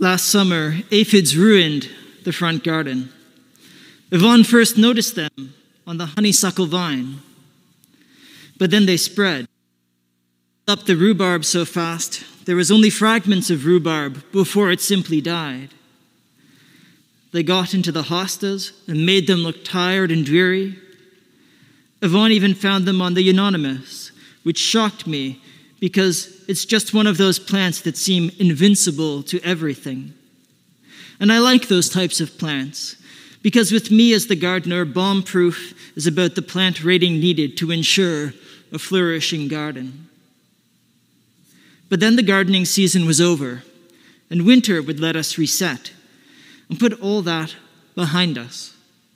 Last summer, aphids ruined the front garden. Yvonne first noticed them on the honeysuckle vine, but then they spread up the rhubarb so fast there was only fragments of rhubarb before it simply died. They got into the hostas and made them look tired and dreary. Yvonne even found them on the euonymus, which shocked me because it's just one of those plants that seem invincible to everything. And I like those types of plants because with me as the gardener, bomb-proof is about the plant rating needed to ensure a flourishing garden. But then the gardening season was over, and winter would let us reset and put all that behind us.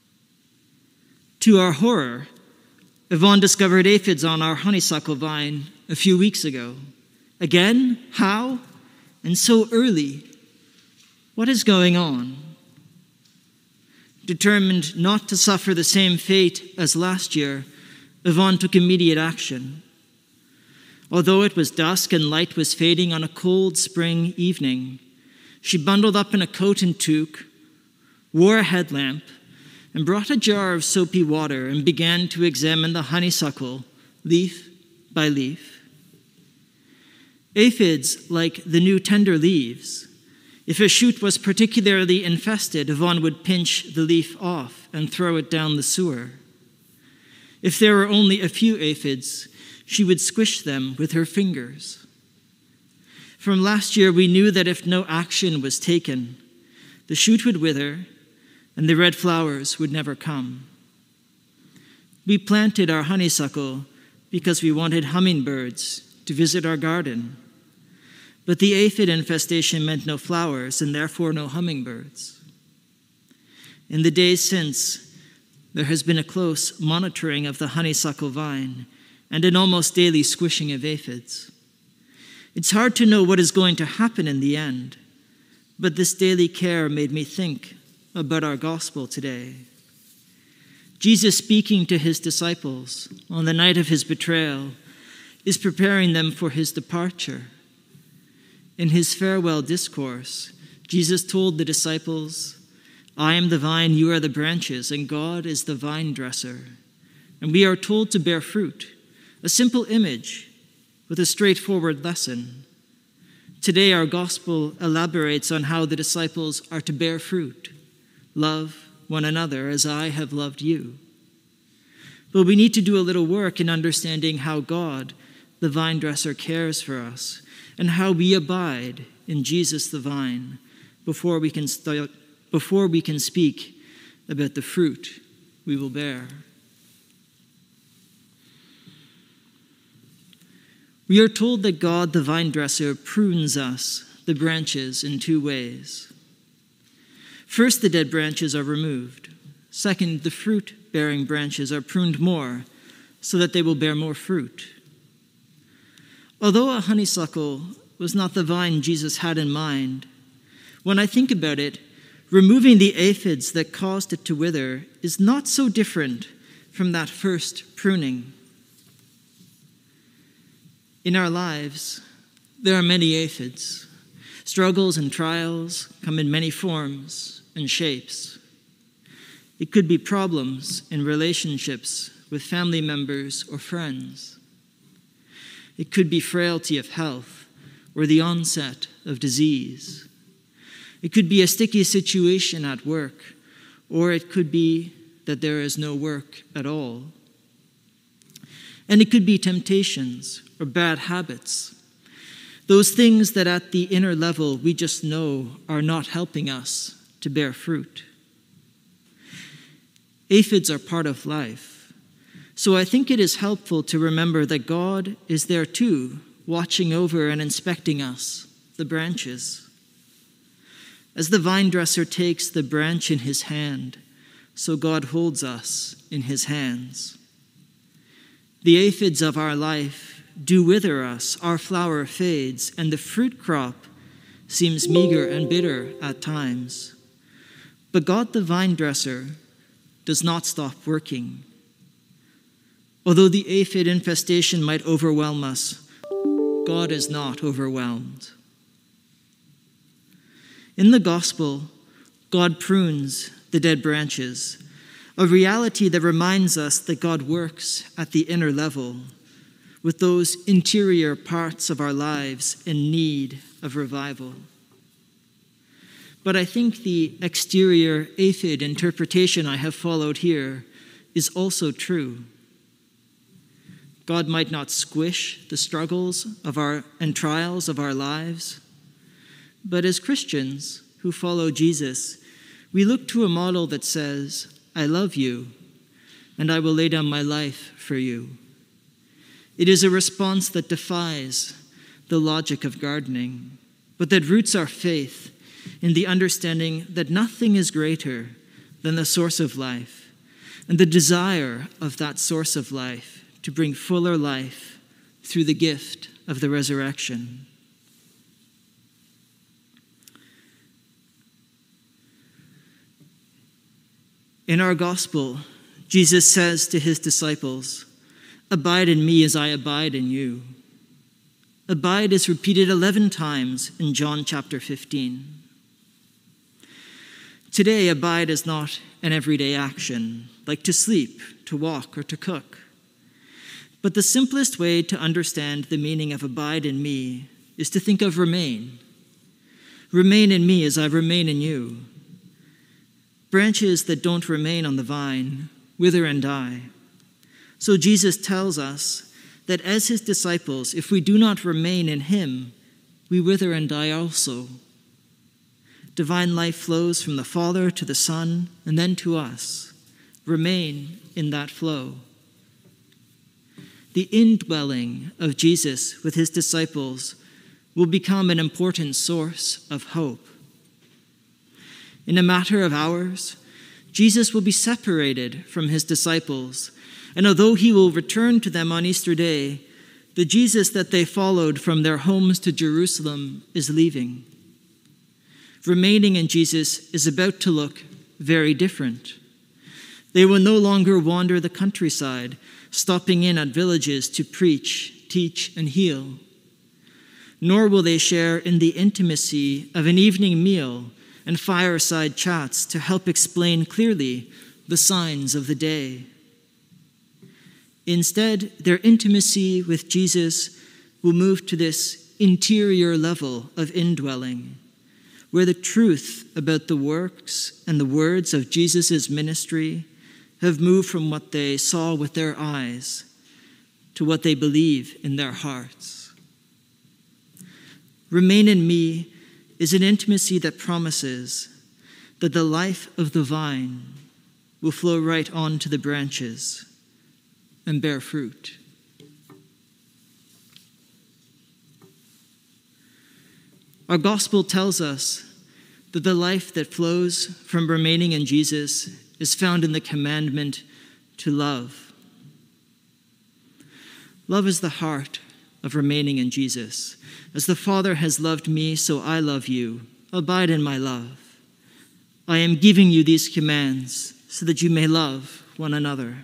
To our horror, Yvonne discovered aphids on our honeysuckle vine a few weeks ago. Again? How? And so early. What is going on? Determined not to suffer the same fate as last year, Yvonne took immediate action. Although it was dusk and light was fading on a cold spring evening, she bundled up in a coat and toque, wore a headlamp, and brought a jar of soapy water and began to examine the honeysuckle leaf by leaf. Aphids like the new tender leaves. If a shoot was particularly infested, Yvonne would pinch the leaf off and throw it down the sewer. If there were only a few aphids, she would squish them with her fingers. From last year, we knew that if no action was taken, the shoot would wither and the red flowers would never come. We planted our honeysuckle because we wanted hummingbirds to visit our garden. But the aphid infestation meant no flowers and therefore no hummingbirds. In the days since, there has been a close monitoring of the honeysuckle vine and an almost daily squishing of aphids. It's hard to know what is going to happen in the end, but this daily care made me think about our gospel today. Jesus, speaking to his disciples on the night of his betrayal, is preparing them for his departure. In his farewell discourse, Jesus told the disciples, "I am the vine, you are the branches, and God is the vine dresser." And we are told to bear fruit, a simple image with a straightforward lesson. Today, our gospel elaborates on how the disciples are to bear fruit. Love one another as I have loved you. But we need to do a little work in understanding how God, the vine dresser, cares for us and how we abide in Jesus the vine before we can speak about the fruit we will bear. We are told that God, the vine dresser, prunes us, the branches, in two ways. First, the dead branches are removed. Second, the fruit-bearing branches are pruned more so that they will bear more fruit. Although a honeysuckle was not the vine Jesus had in mind, when I think about it, removing the aphids that caused it to wither is not so different from that first pruning. In our lives, there are many aphids. Struggles and trials come in many forms and shapes. It could be problems in relationships with family members or friends. It could be frailty of health or the onset of disease. It could be a sticky situation at work, or it could be that there is no work at all. And it could be temptations or bad habits, those things that at the inner level we just know are not helping us to bear fruit. Aphids are part of life, so I think it is helpful to remember that God is there too, watching over and inspecting us, the branches. As the vine dresser takes the branch in his hand, so God holds us in his hands. The aphids of our life do wither us, our flower fades, and the fruit crop seems meager and bitter at times. But God, the vine dresser, does not stop working. Although the aphid infestation might overwhelm us, God is not overwhelmed. In the gospel, God prunes the dead branches, a reality that reminds us that God works at the inner level with those interior parts of our lives in need of revival. But I think the exterior aphid interpretation I have followed here is also true. God might not squish the struggles and trials of our lives, but as Christians who follow Jesus, we look to a model that says, I love you, and I will lay down my life for you. It is a response that defies the logic of gardening, but that roots our faith in the understanding that nothing is greater than the source of life, and the desire of that source of life to bring fuller life through the gift of the resurrection. In our gospel, Jesus says to his disciples, "Abide in me as I abide in you." Abide is repeated 11 times in John chapter 15. Today, abide is not an everyday action, like to sleep, to walk, or to cook. But the simplest way to understand the meaning of abide in me is to think of remain. Remain in me as I remain in you. Branches that don't remain on the vine wither and die. So Jesus tells us that as his disciples, if we do not remain in him, we wither and die also. Divine life flows from the Father to the Son and then to us. Remain in that flow. The indwelling of Jesus with his disciples will become an important source of hope. In a matter of hours, Jesus will be separated from his disciples, and although he will return to them on Easter Day, the Jesus that they followed from their homes to Jerusalem is leaving. Remaining in Jesus is about to look very different. They will no longer wander the countryside, stopping in at villages to preach, teach, and heal. Nor will they share in the intimacy of an evening meal and fireside chats to help explain clearly the signs of the day. Instead, their intimacy with Jesus will move to this interior level of indwelling, where the truth about the works and the words of Jesus' ministry have moved from what they saw with their eyes to what they believe in their hearts. Remain in me is an intimacy that promises that the life of the vine will flow right on to the branches and bear fruit. Our gospel tells us that the life that flows from remaining in Jesus is found in the commandment to love. Love is the heart of remaining in Jesus. As the Father has loved me, so I love you. Abide in my love. I am giving you these commands so that you may love one another.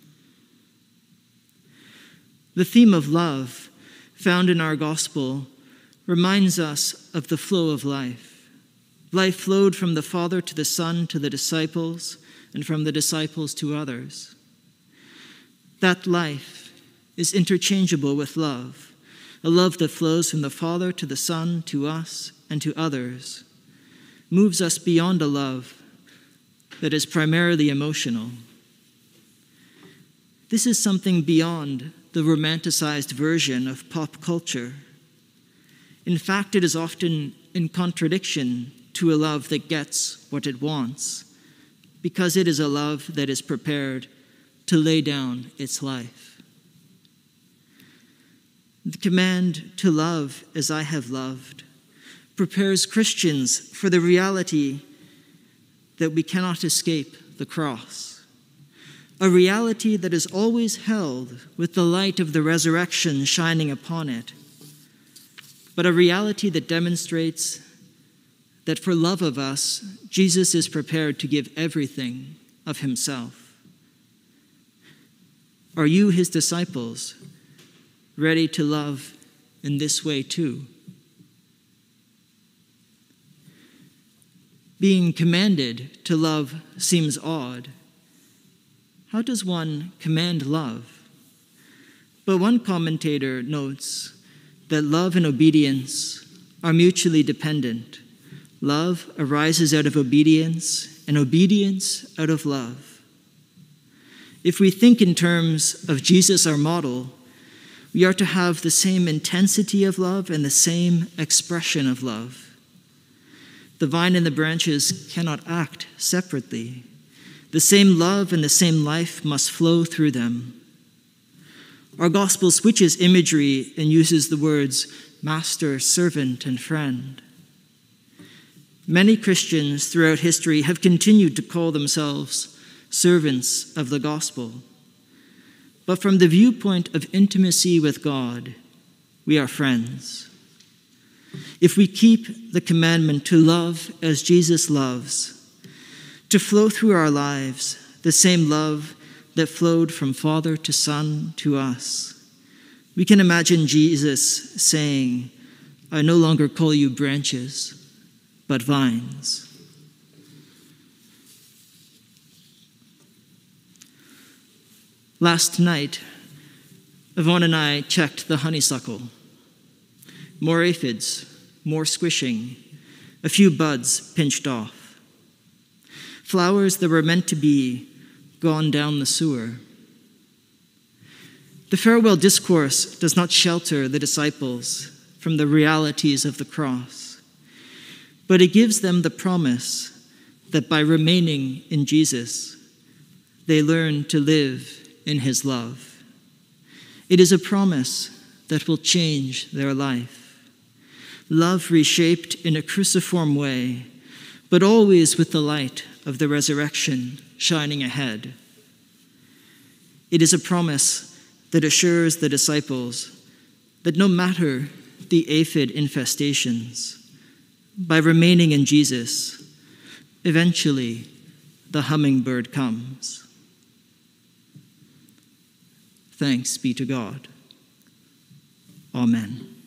The theme of love found in our gospel reminds us of the flow of life. Life flowed from the Father to the Son to the disciples, and from the disciples to others. That life is interchangeable with love, a love that flows from the Father to the Son to us and to others, moves us beyond a love that is primarily emotional. This is something beyond the romanticized version of pop culture. In fact, it is often in contradiction to a love that gets what it wants, because it is a love that is prepared to lay down its life. The command to love as I have loved prepares Christians for the reality that we cannot escape the cross, a reality that is always held with the light of the resurrection shining upon it, but a reality that demonstrates that for love of us, Jesus is prepared to give everything of himself. Are you his disciples, ready to love in this way too? Being commanded to love seems odd. How does one command love? But one commentator notes that love and obedience are mutually dependent. Love arises out of obedience, and obedience out of love. If we think in terms of Jesus, our model, we are to have the same intensity of love and the same expression of love. The vine and the branches cannot act separately. The same love and the same life must flow through them. Our gospel switches imagery and uses the words master, servant, and friend. Many Christians throughout history have continued to call themselves servants of the gospel. But from the viewpoint of intimacy with God, we are friends. If we keep the commandment to love as Jesus loves, to flow through our lives the same love that flowed from Father to Son to us, we can imagine Jesus saying, I no longer call you branches, but vines. Last night, Yvonne and I checked the honeysuckle. More aphids, more squishing, a few buds pinched off. Flowers that were meant to be gone down the sewer. The farewell discourse does not shelter the disciples from the realities of the cross, but it gives them the promise that by remaining in Jesus, they learn to live in his love. It is a promise that will change their life. Love reshaped in a cruciform way, but always with the light of the resurrection shining ahead. It is a promise that assures the disciples that no matter the aphid infestations, by remaining in Jesus, eventually the hummingbird comes. Thanks be to God. Amen.